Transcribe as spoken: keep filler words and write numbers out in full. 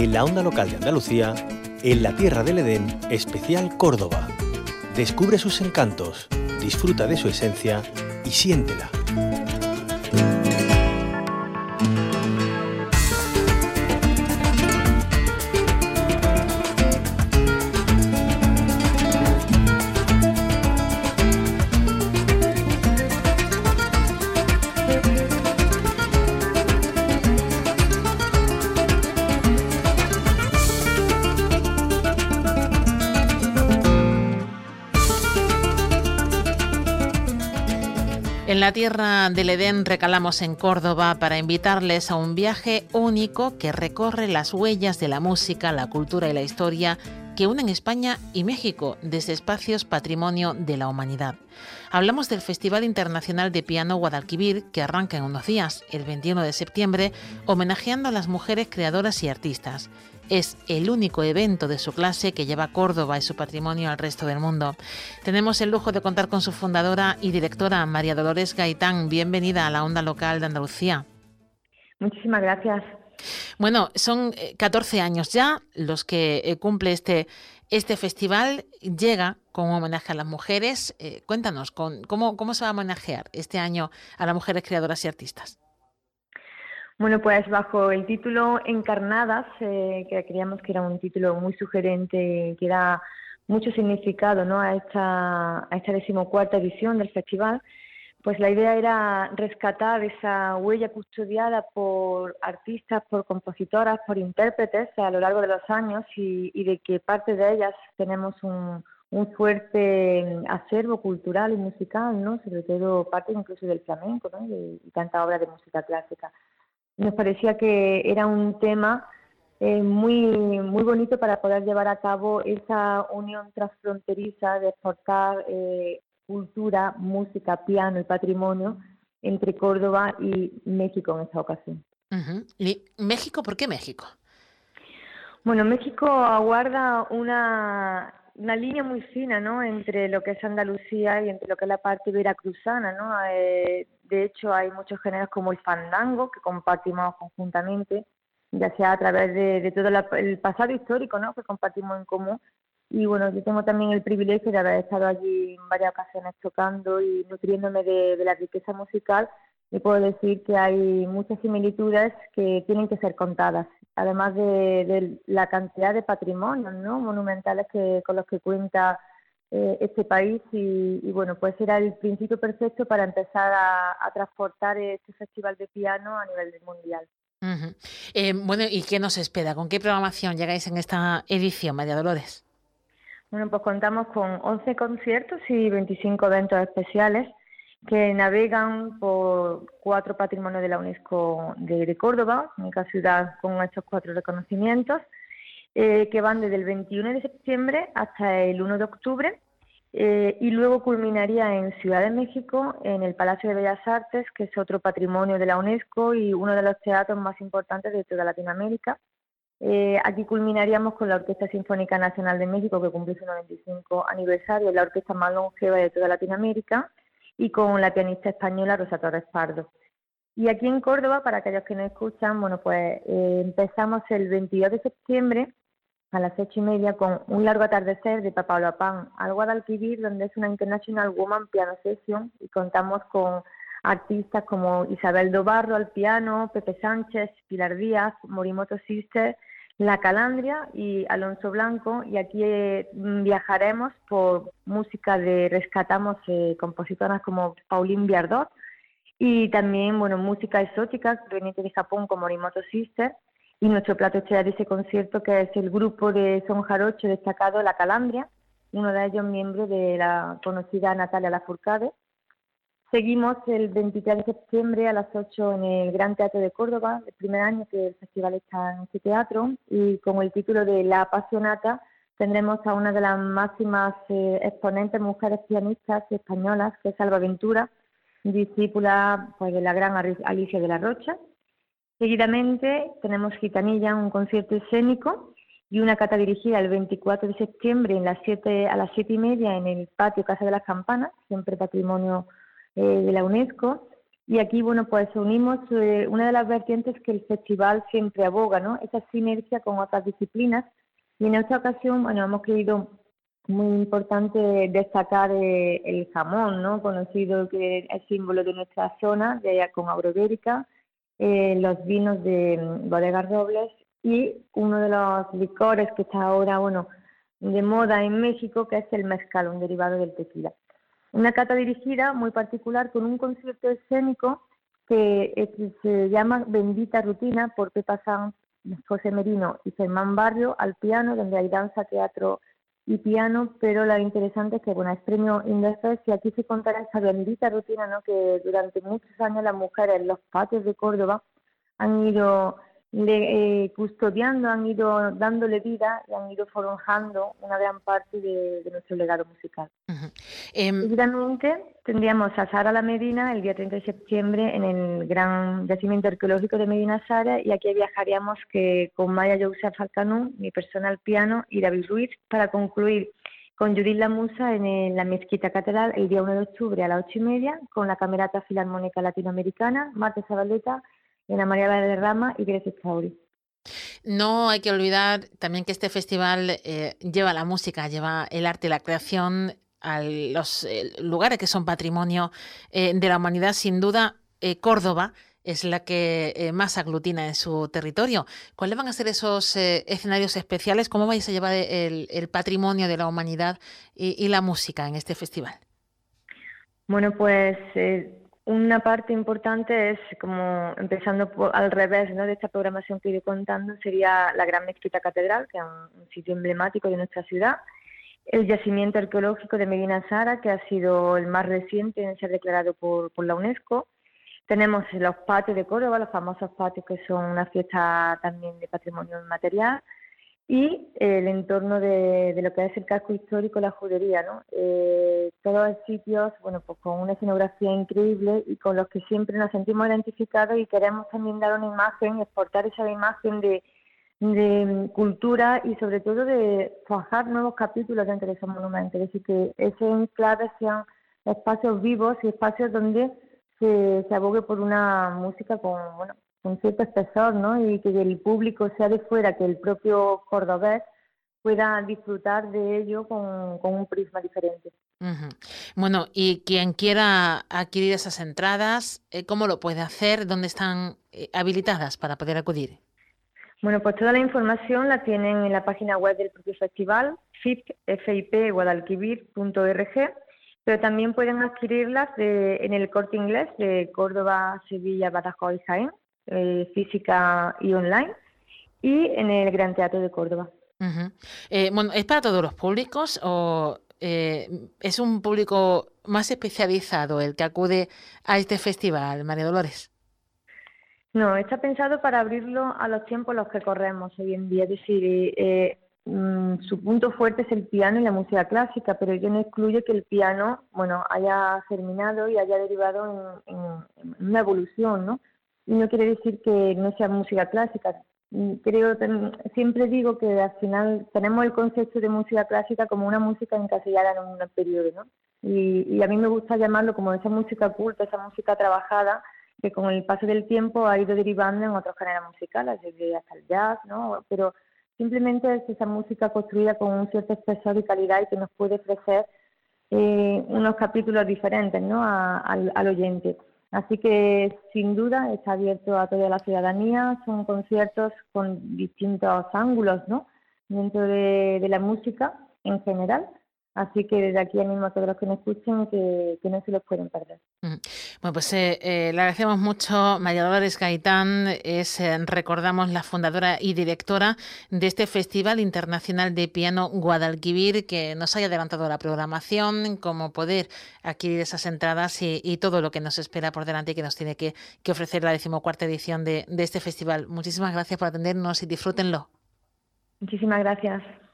En la onda local de Andalucía, en la Tierra del Edén, especial Córdoba. Descubre sus encantos, disfruta de su esencia y siéntela. En la Tierra del Edén recalamos en Córdoba para invitarles a un viaje único que recorre las huellas de la música, la cultura y la historia que unen España y México desde espacios patrimonio de la humanidad. Hablamos del Festival Internacional de Piano Guadalquivir, que arranca en unos días, el veintiuno de septiembre, homenajeando a las mujeres creadoras y artistas. Es el único evento de su clase que lleva Córdoba y su patrimonio al resto del mundo. Tenemos el lujo de contar con su fundadora y directora, María Dolores Gaitán. Bienvenida a la onda local de Andalucía. Muchísimas gracias. Bueno, son catorce años ya los que cumple este, este festival. Llega con un homenaje a las mujeres. Eh, cuéntanos, con, ¿cómo, ¿cómo se va a homenajear este año a las mujeres creadoras y artistas? Bueno, pues bajo el título Encarnadas, eh, que creíamos que era un título muy sugerente, que da mucho significado, ¿no?, a esta, a esta decimocuarta edición del festival, pues la idea era rescatar esa huella custodiada por artistas, por compositoras, por intérpretes a lo largo de los años y, y de que parte de ellas tenemos un, un fuerte acervo cultural y musical, ¿no?, sobre todo parte incluso del flamenco, ¿no?, y, y tanta obra de música clásica. Nos parecía que era un tema eh, muy, muy bonito para poder llevar a cabo esa unión transfronteriza de exportar eh, cultura, música, piano y patrimonio entre Córdoba y México en esta ocasión. Uh-huh. ¿Y México? ¿Por qué México? Bueno, México aguarda una, una línea muy fina, ¿no?, entre lo que es Andalucía y entre lo que es la parte veracruzana, ¿no? Eh, de hecho, hay muchos géneros como el fandango que compartimos conjuntamente, ya sea a través de, de todo la, el pasado histórico, ¿no?, que compartimos en común. Y bueno, yo tengo también el privilegio de haber estado allí en varias ocasiones tocando y nutriéndome de, de la riqueza musical. Y puedo decir que hay muchas similitudes que tienen que ser contadas, además de, de la cantidad de patrimonios, ¿no?, monumentales que, con los que cuenta eh, este país. Y, y bueno, pues era el principio perfecto para empezar a, a transportar este festival de piano a nivel mundial. Uh-huh. Eh, bueno, ¿y qué nos espera? ¿Con qué programación llegáis en esta edición, María Dolores? Bueno, pues contamos con once conciertos y veinticinco eventos especiales que navegan por cuatro patrimonios de la UNESCO de, de Córdoba, única ciudad con estos cuatro reconocimientos, eh, que van desde el veintiuno de septiembre hasta el uno de octubre, eh, y luego culminaría en Ciudad de México, en el Palacio de Bellas Artes, que es otro patrimonio de la UNESCO y uno de los teatros más importantes de toda Latinoamérica. Eh, aquí culminaríamos con la Orquesta Sinfónica Nacional de México, que cumple su noventa y cinco aniversario, la orquesta más longeva de toda Latinoamérica, y con la pianista española Rosa Torres Pardo. Y aquí en Córdoba, para aquellos que no escuchan, bueno, pues eh, empezamos el veintidós de septiembre a las ocho y media con un largo atardecer de Pablo Apán al Guadalquivir, donde es una International Woman Piano Session, y contamos con artistas como Isabel Dobarro al piano, Pepe Sánchez, Pilar Díaz, Morimoto Sister, La Calandria y Alonso Blanco. Y aquí eh, viajaremos por música de, rescatamos eh, compositoras como Pauline Viardot, y también, bueno, música exótica proveniente de Japón como Morimoto Sister, y nuestro plato estelar de ese concierto, que es el grupo de son jarocho destacado La Calandria, uno de ellos miembro de la conocida Natalia Lafourcade. Seguimos el veintitrés de septiembre a las ocho en el Gran Teatro de Córdoba, el primer año que el festival está en este teatro, y con el título de La Apasionata tendremos a una de las máximas eh, exponentes mujeres pianistas españolas, que es Alba Ventura, discípula pues, de la gran Alicia de la Rocha. Seguidamente tenemos Gitanilla, un concierto escénico y una cata dirigida el veinticuatro de septiembre en las siete, a las siete y media en el patio Casa de las Campanas, siempre patrimonio eh, de la UNESCO. Y aquí, bueno, pues unimos eh, una de las vertientes que el festival siempre aboga, ¿no? Esa sinergia con otras disciplinas. Y en esta ocasión, bueno, hemos creído muy importante destacar eh, el jamón, ¿no? Conocido que es símbolo de nuestra zona, de allá con Aurobérica, eh, los vinos de mm, Bodegas Robles y uno de los licores que está ahora, bueno, de moda en México, que es el mezcal, un derivado del tequila. Una cata dirigida muy particular con un concierto escénico que es, se llama Bendita Rutina por Pepa Sanz, José Merino y Germán Barrio al piano, donde hay danza, teatro y piano, pero lo interesante es que bueno, es premio Indefest y aquí se contará esa bendita rutina, ¿no? Que durante muchos años las mujeres en los patios de Córdoba han ido le, eh, custodiando, han ido dándole vida y han ido forjando una gran parte de, de nuestro legado musical. Uh-huh. Um... Seguidamente tendríamos a Sara La Medina el día treinta de septiembre en el gran yacimiento arqueológico de Medina Sara, y aquí viajaríamos que con Maya Youssef Alcanú, mi persona al piano, y David Ruiz, para concluir con Judith La Musa en, el, la Mezquita Catedral el día uno de octubre a las ocho y media, con la Camerata Filarmónica Latinoamericana, Marta Zabaleta, Ana María Valderrama y Grecia Chauri. No hay que olvidar también que este festival eh, lleva la música, lleva el arte y la creación a los eh, lugares que son patrimonio eh, de la humanidad. Sin duda, eh, Córdoba es la que eh, más aglutina en su territorio. ¿Cuáles van a ser esos eh, escenarios especiales? ¿Cómo vais a llevar el, el patrimonio de la humanidad y, y la música en este festival? Bueno, pues eh, una parte importante es, como empezando por, al revés, ¿no?, de esta programación que he ido contando, sería la Gran Mezquita Catedral, que es un, un sitio emblemático de nuestra ciudad, el yacimiento arqueológico de Medina Sara, que ha sido el más reciente en ser declarado por, por la UNESCO. Tenemos los patios de Córdoba, los famosos patios que son una fiesta también de patrimonio inmaterial, y el entorno de, de lo que es el casco histórico, la judería, ¿no? Eh, todos sitios, bueno, pues con una escenografía increíble y con los que siempre nos sentimos identificados y queremos también dar una imagen, exportar esa imagen de, de cultura y sobre todo de forjar nuevos capítulos dentro de esos monumentos. Es decir, que ese enclave sean espacios vivos y espacios donde se, se abogue por una música con, bueno, con cierto espesor, ¿no? Y que el público sea de fuera, que el propio cordobés pueda disfrutar de ello con, con un prisma diferente. Uh-huh. Bueno, y quien quiera adquirir esas entradas, ¿cómo lo puede hacer? ¿Dónde están habilitadas para poder acudir? Bueno, pues toda la información la tienen en la página web del propio festival, fip guadalquivir punto org, pero también pueden adquirirlas de, en el Corte Inglés de Córdoba, Sevilla, Badajoz y Jaén, eh, física y online, y en el Gran Teatro de Córdoba. Uh-huh. Eh, bueno, ¿es para todos los públicos o eh, es un público más especializado el que acude a este festival, María Dolores? No, está pensado para abrirlo a los tiempos en los que corremos hoy en día. Es decir, eh, mm, su punto fuerte es el piano y la música clásica, pero ello no excluye que el piano, bueno, haya germinado y haya derivado en, en, en una evolución, ¿no? Y no quiere decir que no sea música clásica. Creo, siempre digo que al final tenemos el concepto de música clásica como una música encasillada en un periodo, ¿no? Y, y a mí me gusta llamarlo como esa música culta, esa música trabajada, que con el paso del tiempo ha ido derivando en otros géneros musicales, desde hasta el jazz, ¿no? Pero simplemente es esa música construida con un cierto espesor y calidad y que nos puede ofrecer eh, unos capítulos diferentes, ¿no?, a, al, al oyente. Así que, sin duda, está abierto a toda la ciudadanía. Son conciertos con distintos ángulos, ¿no?, dentro de, de la música en general. Así que desde aquí animo a todos los que nos escuchen que, que no se los pueden perder. Bueno, pues eh, eh, le agradecemos mucho. María Dolores Gaitán es, eh, recordamos, la fundadora y directora de este Festival Internacional de Piano Guadalquivir, que nos haya adelantado la programación, cómo poder adquirir esas entradas y, y todo lo que nos espera por delante y que nos tiene que, que ofrecer la decimocuarta edición de, de este festival. Muchísimas gracias por atendernos y disfrútenlo. Muchísimas gracias.